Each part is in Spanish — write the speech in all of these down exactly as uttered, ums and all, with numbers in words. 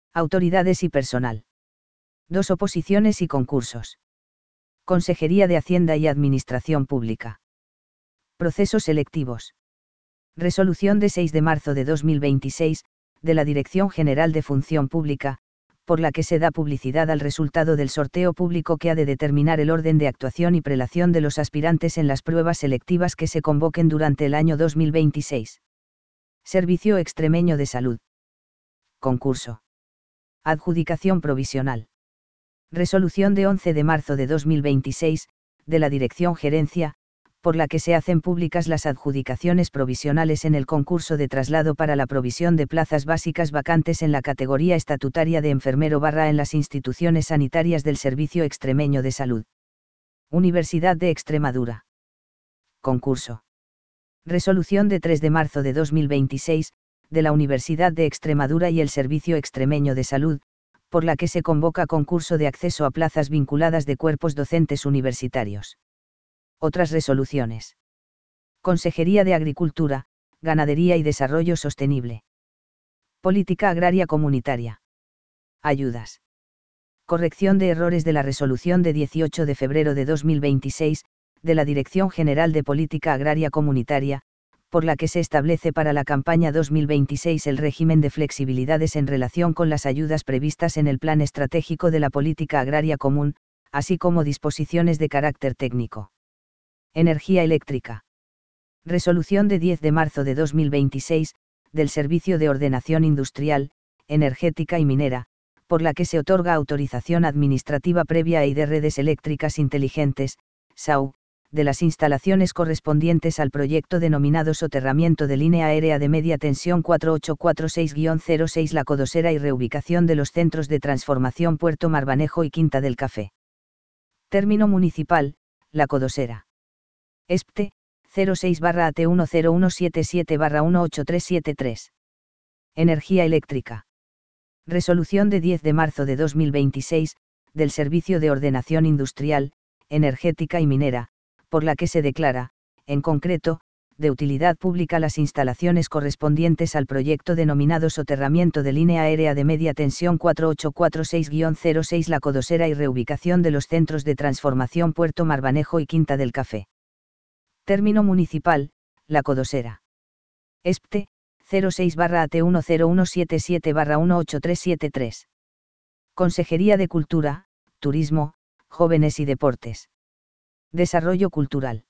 Autoridades y personal. Dos oposiciones y concursos. Consejería de Hacienda y Administración Pública. Procesos selectivos. Resolución de seis de marzo de dos mil veintiséis, de la Dirección General de Función Pública, por la que se da publicidad al resultado del sorteo público que ha de determinar el orden de actuación y prelación de los aspirantes en las pruebas selectivas que se convoquen durante el año dos mil veintiséis. Servicio Extremeño de Salud. Concurso. Adjudicación provisional. Resolución de once de marzo de dos mil veintiséis, de la Dirección Gerencia, por la que se hacen públicas las adjudicaciones provisionales en el concurso de traslado para la provisión de plazas básicas vacantes en la categoría estatutaria de enfermero barra en las instituciones sanitarias del Servicio Extremeño de Salud. Universidad de Extremadura. Concurso. Resolución de tres de marzo de dos mil veintiséis, de la Universidad de Extremadura y el Servicio Extremeño de Salud, por la que se convoca concurso de acceso a plazas vinculadas de cuerpos docentes universitarios. Otras resoluciones. Consejería de Agricultura, Ganadería y Desarrollo Sostenible. Política Agraria Comunitaria. Ayudas. Corrección de errores de la resolución de dieciocho de febrero de dos mil veintiséis, de la Dirección General de Política Agraria Comunitaria, por la que se establece para la campaña dos mil veintiséis el régimen de flexibilidades en relación con las ayudas previstas en el Plan Estratégico de la Política Agraria Común, así como disposiciones de carácter técnico. Energía eléctrica. Resolución de diez de marzo de dos mil veintiséis, del Servicio de Ordenación Industrial, Energética y Minera, por la que se otorga autorización administrativa previa a I de redes eléctricas inteligentes, S A U, de las instalaciones correspondientes al proyecto denominado Soterramiento de Línea Aérea de Media Tensión cuatro ocho cuatro seis guion cero seis La Codosera y reubicación de los centros de transformación Puerto Marbanejo y Quinta del Café. Término municipal, La Codosera. E S P T E, cero seis barra A T uno cero uno siete siete barra uno ocho tres siete tres. Energía eléctrica. Resolución de diez de marzo de dos mil veintiséis, del Servicio de Ordenación Industrial, Energética y Minera, por la que se declara, en concreto, de utilidad pública las instalaciones correspondientes al proyecto denominado Soterramiento de Línea Aérea de Media Tensión cuatro ocho cuatro seis guion cero seis La Codosera y reubicación de los centros de transformación Puerto Marbanejo y Quinta del Café. Término municipal, La Codosera. E S P T E, cero seis barra A T uno cero uno siete siete barra uno ocho tres siete tres. Consejería de Cultura, Turismo, Jóvenes y Deportes. Desarrollo Cultural.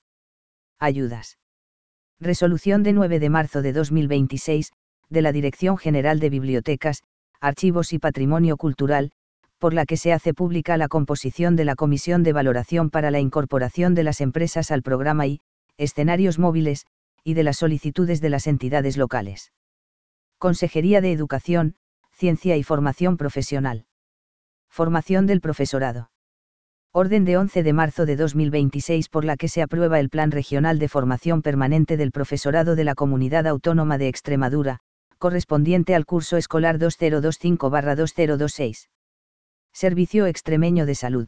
Ayudas. Resolución de nueve de marzo de dos mil veintiséis, de la Dirección General de Bibliotecas, Archivos y Patrimonio Cultural, por la que se hace pública la composición de la Comisión de Valoración para la incorporación de las empresas al programa I, escenarios móviles, y de las solicitudes de las entidades locales. Consejería de Educación, Ciencia y Formación Profesional. Formación del profesorado. Orden de once de marzo de dos mil veintiséis por la que se aprueba el Plan Regional de Formación Permanente del Profesorado de la Comunidad Autónoma de Extremadura, correspondiente al curso escolar dos mil veinticinco barra dos mil veintiséis. Servicio Extremeño de Salud.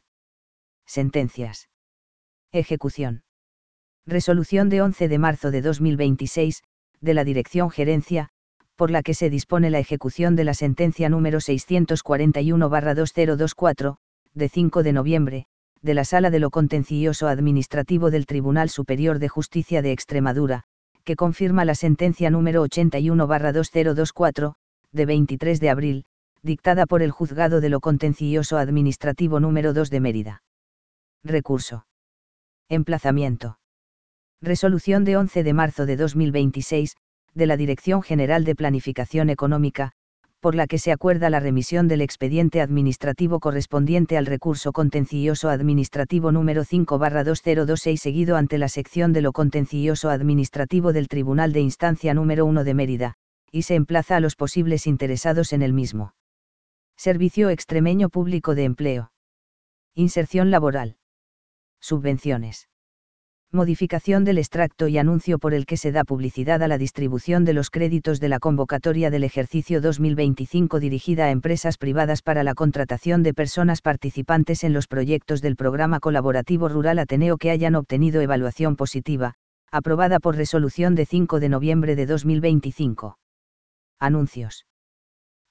Sentencias. Ejecución. Resolución de once de marzo de dos mil veintiséis, de la Dirección Gerencia, por la que se dispone la ejecución de la sentencia número seiscientos cuarenta y uno barra dos mil veinticuatro, de cinco de noviembre, de la Sala de lo Contencioso Administrativo del Tribunal Superior de Justicia de Extremadura, que confirma la sentencia número ochenta y uno barra dos mil veinticuatro, de veintitrés de abril, dictada por el Juzgado de lo Contencioso Administrativo número dos de Mérida. Recurso. Emplazamiento. Resolución de once de marzo de dos mil veintiséis, de la Dirección General de Planificación Económica, por la que se acuerda la remisión del expediente administrativo correspondiente al recurso contencioso administrativo número cinco barra dos mil veintiséis seguido ante la sección de lo contencioso administrativo del Tribunal de Instancia número uno de Mérida, y se emplaza a los posibles interesados en el mismo. Servicio Extremeño Público de Empleo. Inserción laboral. Subvenciones. Modificación del extracto y anuncio por el que se da publicidad a la distribución de los créditos de la convocatoria del ejercicio dos mil veinticinco dirigida a empresas privadas para la contratación de personas participantes en los proyectos del Programa Colaborativo Rural Ateneo que hayan obtenido evaluación positiva, aprobada por resolución de cinco de noviembre de dos mil veinticinco. Anuncios.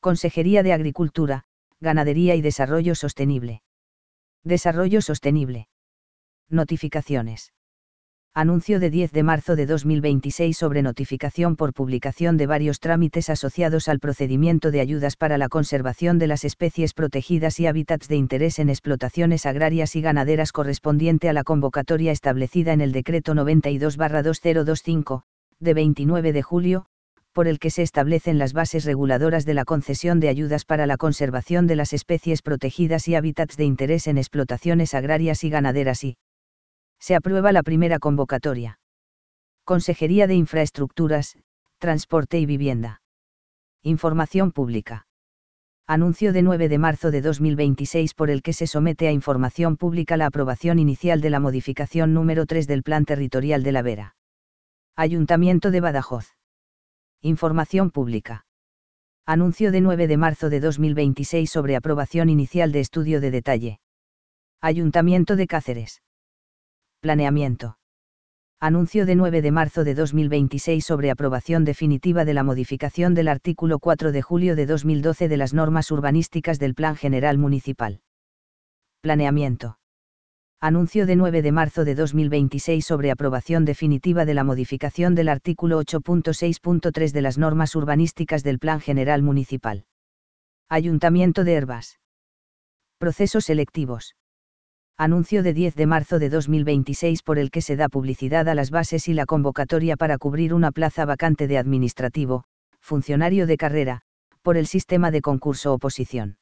Consejería de Agricultura, Ganadería y Desarrollo Sostenible. Desarrollo Sostenible. Notificaciones. Anuncio de diez de marzo de dos mil veintiséis sobre notificación por publicación de varios trámites asociados al procedimiento de ayudas para la conservación de las especies protegidas y hábitats de interés en explotaciones agrarias y ganaderas correspondiente a la convocatoria establecida en el Decreto noventa y dos barra dos mil veinticinco, de veintinueve de julio, por el que se establecen las bases reguladoras de la concesión de ayudas para la conservación de las especies protegidas y hábitats de interés en explotaciones agrarias y ganaderas y se aprueba la primera convocatoria. Consejería de Infraestructuras, Transporte y Vivienda. Información pública. Anuncio de nueve de marzo de dos mil veintiséis por el que se somete a información pública la aprobación inicial de la modificación número tres del Plan Territorial de la Vera. Ayuntamiento de Badajoz. Información pública. Anuncio de nueve de marzo de dos mil veintiséis sobre aprobación inicial de estudio de detalle. Ayuntamiento de Cáceres. Planeamiento. Anuncio de nueve de marzo de dos mil veintiséis sobre aprobación definitiva de la modificación del artículo cuatro de julio de dos mil doce de las normas urbanísticas del Plan General Municipal. Planeamiento. Anuncio de nueve de marzo de dos mil veintiséis sobre aprobación definitiva de la modificación del artículo ocho punto seis punto tres de las normas urbanísticas del Plan General Municipal. Ayuntamiento de Hervás. Procesos selectivos. Anuncio de diez de marzo de dos mil veintiséis por el que se da publicidad a las bases y la convocatoria para cubrir una plaza vacante de administrativo, funcionario de carrera, por el sistema de concurso-oposición.